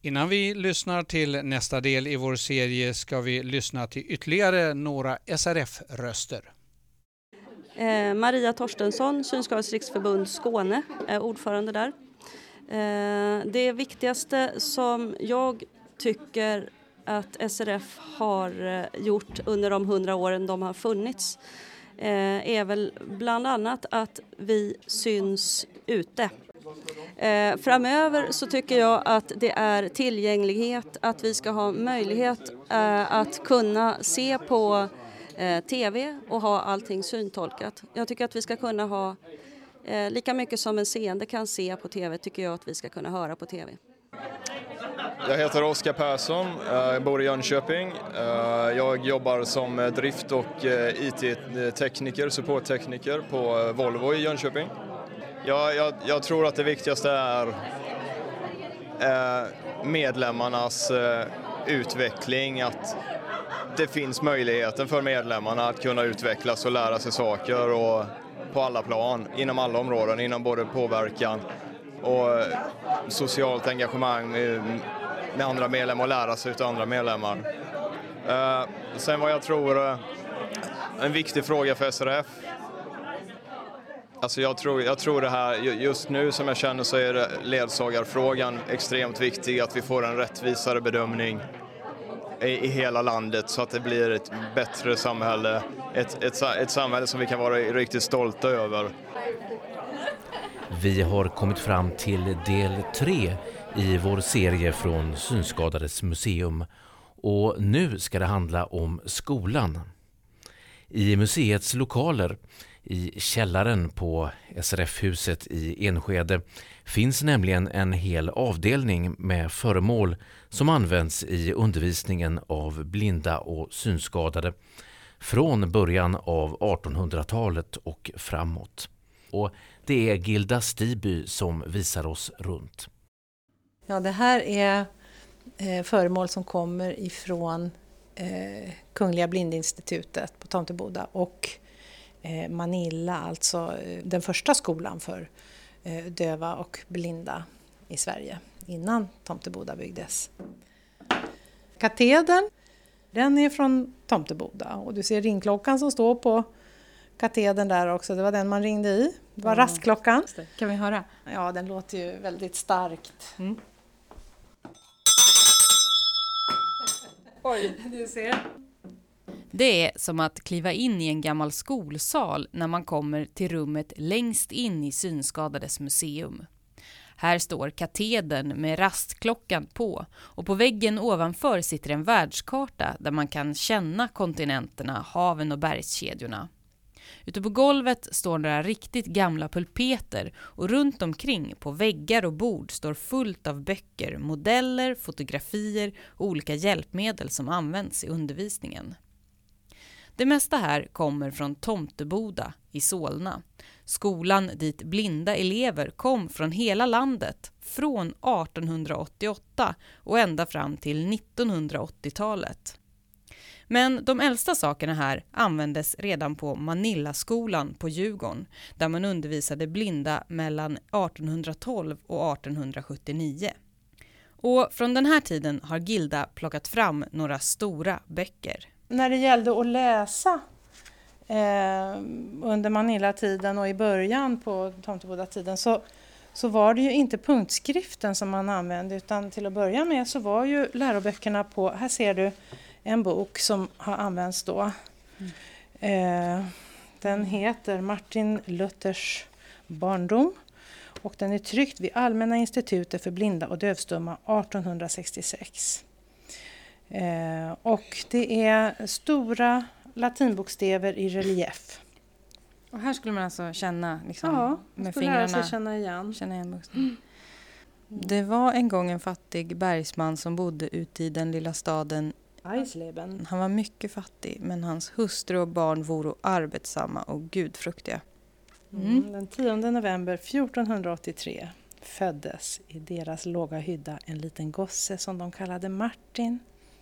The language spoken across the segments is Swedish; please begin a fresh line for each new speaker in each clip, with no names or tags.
Innan vi lyssnar till nästa del i vår serie ska vi lyssna till ytterligare några SRF-röster.
Maria Torstensson, Synskadades riksförbund Skåne, är ordförande där. Det viktigaste som jag tycker att SRF har gjort under de 100 åren de har funnits är väl bland annat att vi syns ute. Framöver så tycker jag att det är tillgänglighet, att vi ska ha möjlighet att kunna se på tv och ha allting syntolkat. Jag tycker att vi ska kunna ha lika mycket som en seende kan se på tv, tycker jag att vi ska kunna höra på tv.
Jag heter Oskar Persson, jag bor i Jönköping. Jag jobbar som drift- och IT-tekniker, supporttekniker på Volvo i Jönköping. Jag tror att det viktigaste är medlemmarnas utveckling, att det finns möjligheten för medlemmarna att kunna utvecklas och lära sig saker och på alla plan, inom alla områden, inom både påverkan och socialt engagemang med andra medlemmar och lära sig av andra medlemmar. Sen vad jag tror en viktig fråga för SRF. Alltså jag tror det här, just nu som jag känner så är ledsagarfrågan extremt viktig, att vi får en rättvisare bedömning i hela landet så att det blir ett bättre samhälle, ett samhälle som vi kan vara riktigt stolta över.
Vi har kommit fram till del 3 i vår serie från Synskadades museum, och nu ska det handla om skolan. I museets lokaler, i källaren på SRF-huset i Enskede, finns nämligen en hel avdelning med föremål som används i undervisningen av blinda och synskadade från början av 1800-talet och framåt. Och det är Gilda Stiby som visar oss runt.
Ja, det här är föremål som kommer ifrån Kungliga blindinstitutet på Tomteboda och Manilla, alltså den första skolan för döva och blinda i Sverige innan Tomteboda byggdes. Katedern, den är från Tomteboda, och du ser ringklockan som står på katedern där också. Det var den man ringde i. Det var rastklockan.
Kan vi höra?
Ja, den låter ju väldigt starkt.
Mm.
Oj, du ser.
Det är som att kliva in i en gammal skolsal när man kommer till rummet längst in i Synskadades museum. Här står katedern med rastklockan på, och på väggen ovanför sitter en världskarta där man kan känna kontinenterna, haven och bergskedjorna. Ute på golvet står några riktigt gamla pulpeter, och runt omkring på väggar och bord står fullt av böcker, modeller, fotografier och olika hjälpmedel som används i undervisningen. Det mesta här kommer från Tomteboda i Solna. Skolan dit blinda elever kom från hela landet från 1888 och ända fram till 1980-talet. Men de äldsta sakerna här användes redan på Manillaskolan på Djurgården, där man undervisade blinda mellan 1812 och 1879. Och från den här tiden har Gilda plockat fram några stora böcker.
När det gällde att läsa under Manilla-tiden och i början på Tomteboda-tiden så var det ju inte punktskriften som man använde, utan till att börja med så var ju läroböckerna på, här ser du en bok som har använts då. Den heter Martin Luthers barndom, och den är tryckt vid Allmänna institutet för blinda och dövstumma 1866. Och det är stora latinbokstäver i relief.
Och här skulle man alltså känna liksom,
ja,
med
skulle
fingrarna.
lära sig känna igen.
Det var en gång en fattig bergsman som bodde ute i den lilla staden
Eisleben.
Han var mycket fattig, men hans hustru och barn vore arbetsamma och gudfruktiga.
Den 10 november 1483 föddes i deras låga hydda en liten gosse som de kallade Martin.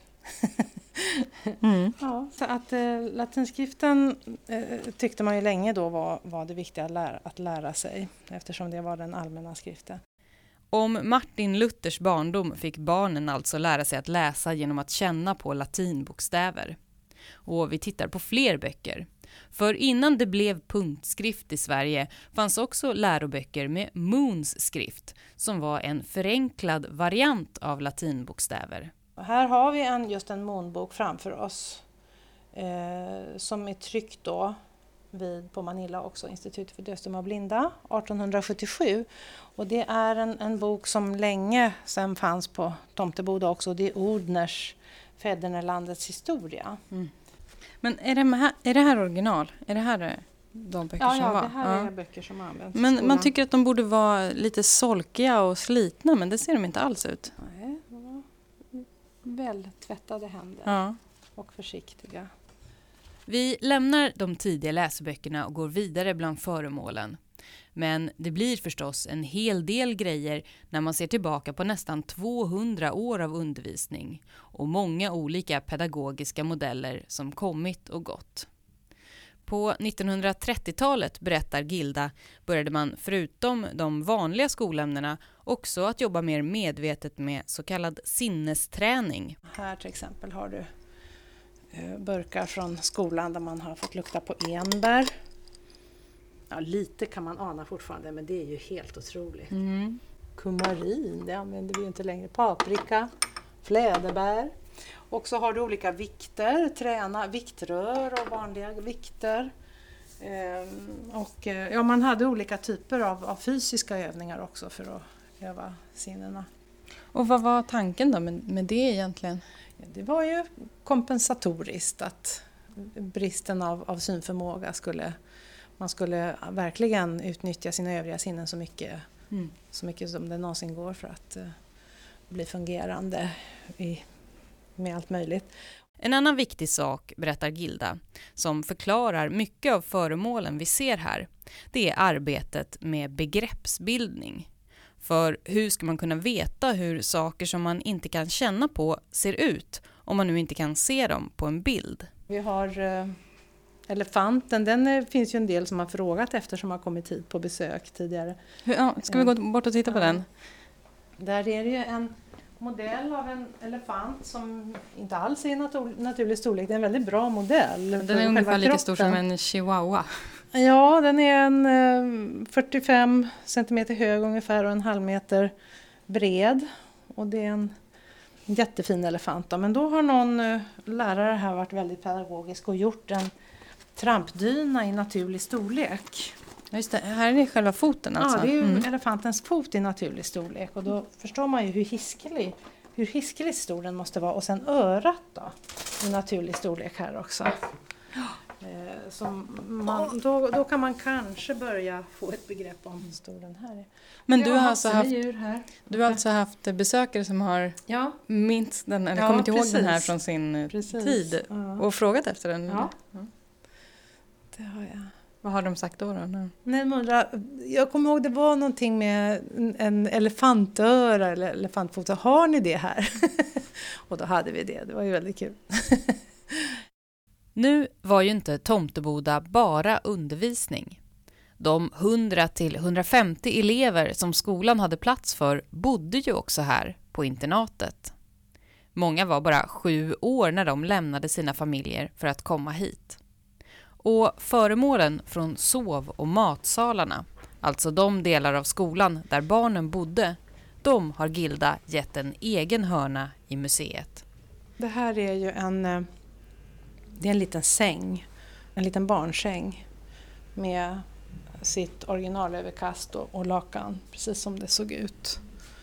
Ja, så att latinskriften tyckte man ju länge då var det viktiga att lära sig, eftersom det var den allmänna skriften.
Om Martin Luthers barndom fick barnen alltså lära sig att läsa genom att känna på latinbokstäver. Och vi tittar på fler böcker. För innan det blev punktskrift i Sverige fanns också läroböcker med Moons skrift som var en förenklad variant av latinbokstäver.
Här har vi just en Moonbok framför oss som är tryckt då på Manila också, Institutet för dövstumma och blinda, 1877. Och det är en bok som länge sedan fanns på Tomteboda också. Det är Ordners Fädernelandets historia.
Mm. Men är det här original? Är det här de böcker som var?
Ja, det här är böcker som används.
Men man tycker att de borde vara lite solkiga och slitna, men det ser de inte alls ut.
Nej, de var väl tvättade händer och försiktiga.
Vi lämnar de tidiga läsböckerna och går vidare bland föremålen. Men det blir förstås en hel del grejer när man ser tillbaka på nästan 200 år av undervisning och många olika pedagogiska modeller som kommit och gått. På 1930-talet, berättar Gilda, började man förutom de vanliga skolämnena också att jobba mer medvetet med så kallad sinnesträning.
Här till exempel har du burkar från skolan där man har fått lukta på enbär. Ja, lite kan man ana fortfarande, men det är ju helt otroligt. Mm. Kumarin, det använder vi ju inte längre. Paprika, fläderbär. Och så har du olika vikter, träna viktrör och vanliga vikter. Man hade olika typer av fysiska övningar också för att öva sinnena.
Och vad var tanken då med det egentligen?
Det var ju kompensatoriskt att bristen av synförmåga man skulle verkligen utnyttja sina övriga sinnen så mycket som det någonsin går för att bli fungerande med allt möjligt.
En annan viktig sak, berättar Gilda, som förklarar mycket av föremålen vi ser här, det är arbetet med begreppsbildning. För hur ska man kunna veta hur saker som man inte kan känna på ser ut om man nu inte kan se dem på en bild?
Vi har elefanten, den finns ju en del som har frågat efter som har kommit hit på besök tidigare.
Ska vi gå bort och titta på den?
Där är det ju en modell av en elefant som inte alls är naturlig storlek. Det är en väldigt bra modell.
Den är ungefär lika stor som en chihuahua.
Ja, den är en 45 centimeter hög ungefär och en halv meter bred. Och det är en jättefin elefant. Men då har någon lärare här varit väldigt pedagogisk och gjort en trampdyna i naturlig storlek.
Just det, här är det själva foten alltså.
Ja, det är ju elefantens fot i naturlig storlek. Och då förstår man ju hur hiskelig stor den måste vara. Och sen örat då, i naturlig storlek här också. Då kan man kanske börja få ett begrepp om hur stor den här är.
Men du har alltså haft besökare som har minst den, eller kommit ihåg den här från sin tid och frågat efter den?
Ja. Det har jag.
Vad har de sagt då?
Nej, jag kommer ihåg det var någonting med en elefantöra eller elefantfot. Har ni det här? Och då hade vi det. Det var ju väldigt kul.
Nu var ju inte Tomteboda bara undervisning. De 100-150 elever som skolan hade plats för bodde ju också här på internatet. Många var bara 7 år när de lämnade sina familjer för att komma hit. Och föremålen från sov- och matsalarna, alltså de delar av skolan där barnen bodde, de har Gilda gett en egen hörna i museet.
Det här är ju en liten säng, en liten barnsäng med sitt originalöverkast och lakan, precis som det såg ut.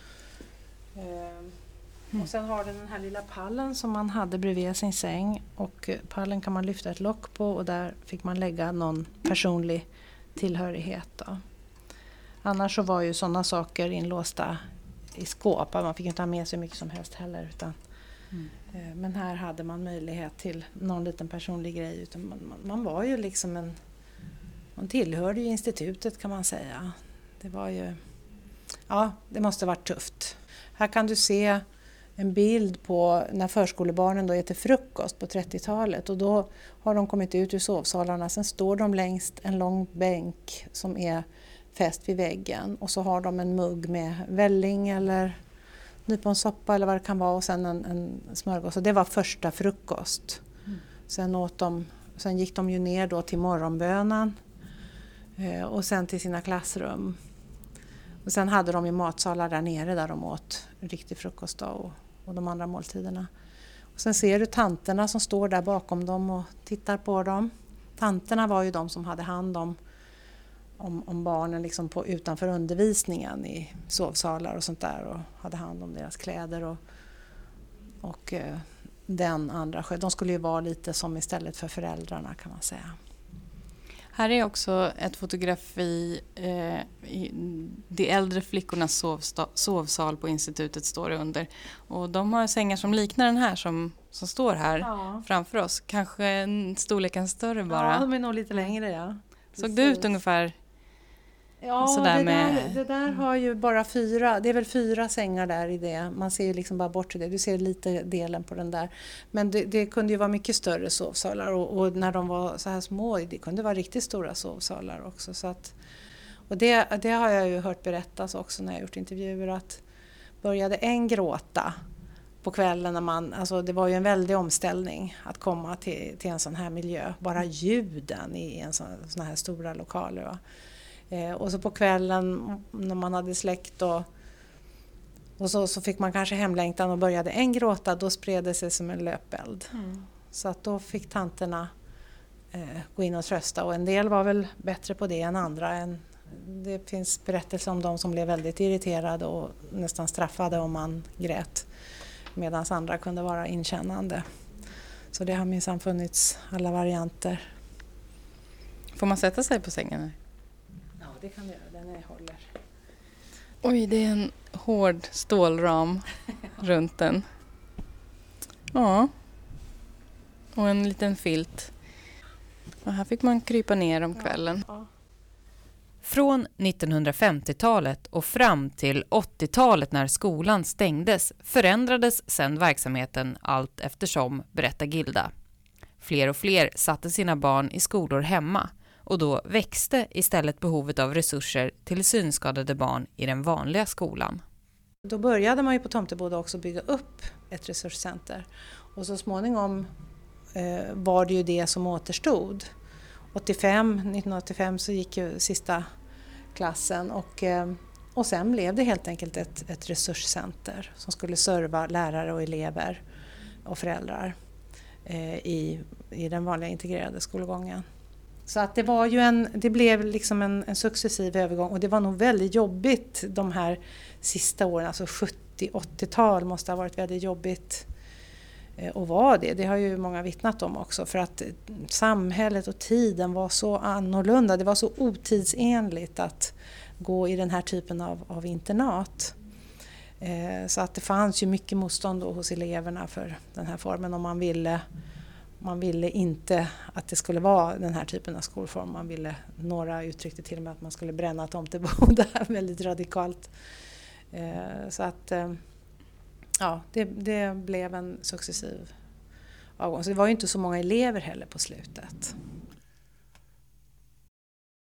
Och sen har den här lilla pallen som man hade bredvid sin säng, och pallen kan man lyfta ett lock på och där fick man lägga någon personlig tillhörighet då. Annars så var ju sådana saker inlåsta i skåp, man fick inte ha med sig mycket som helst heller utan men här hade man möjlighet till någon liten personlig grej. Utan man var ju liksom man tillhörde ju institutet kan man säga. Det var ju, det måste ha varit tufft. Här kan du se en bild på när förskolebarnen då äter frukost på 30-talet. Och då har de kommit ut ur sovsalarna. Sen står de längst en lång bänk som är fäst vid väggen och så har de en mugg med välling eller nyponsoppa eller vad det kan vara och sen en smörgås. Och det var första frukost. Sen gick de ju ner då till morgonbönen och sen till sina klassrum. Och sen hade de ju matsalar där nere där de åt riktig frukost då och de andra måltiderna. Och sen ser du tanterna som står där bakom dem och tittar på dem. Tanterna var ju de som hade hand om barnen liksom utanför undervisningen i sovsalar och sånt där och hade hand om deras kläder och den andra. De skulle ju vara lite som istället för föräldrarna kan man säga.
Här är också ett fotografi, de äldre flickornas sovsal på institutet står det under. Och de har sängar som liknar den här som står här framför oss. Kanske en storleken större bara.
Ja, de är nog lite längre, ja.
Såg det ut ungefär?
Ja, det där har ju bara 4, det är väl 4 sängar där i det. Man ser ju liksom bara bort till det, du ser lite delen på den där. Men det kunde ju vara mycket större sovsalar och när de var så här små, det kunde vara riktigt stora sovsalar också. Så att, och det har jag ju hört berättas också när jag gjort intervjuer att började en gråta på kvällen när det var ju en väldig omställning att komma till en sån här miljö. Bara ljuden i en sån här stora lokaler va. Och så på kvällen när man hade släkt och så fick man kanske hemlängtan och började en gråta, då spred det sig som en löpeld. Så att då fick tanterna gå in och trösta och en del var väl bättre på det än andra. Det finns berättelser om de som blev väldigt irriterade och nästan straffade om man grät medan andra kunde vara inkännande. Så det har minsann funnits alla varianter.
Får man sätta sig på sängen?
Ja, det kan du göra. Den håller.
Oj, det är en hård stålram runt den. Ja. Och en liten filt. Och här fick man krypa ner om kvällen.
Ja.
Från 1950-talet och fram till 80-talet när skolan stängdes förändrades sedan verksamheten allt eftersom, berättar Gilda. Fler och fler satte sina barn i skolor hemma och då växte istället behovet av resurser till synskadade barn i den vanliga skolan.
Då började man ju på Tomteboda också bygga upp ett resurscenter och så småningom var det ju det som återstod. 1985 så gick ju sista klassen och sen blev det helt enkelt ett resurscenter som skulle serva lärare och elever och föräldrar i den vanliga integrerade skolgången. Så att det blev liksom en successiv övergång och det var nog väldigt jobbigt de här sista åren, alltså 70-80-tal måste ha varit väldigt jobbigt att vara det. Det har ju många vittnat om också för att samhället och tiden var så annorlunda. Det var så otidsenligt att gå i den här typen av internat. Så att det fanns ju mycket motstånd då hos eleverna för den här formen om man ville inte att det skulle vara den här typen av skolform. Några uttryckte till och med att man skulle bränna Tomteboda väldigt radikalt. Så att ja, det blev en successiv avgång. Så det var ju inte så många elever heller på slutet.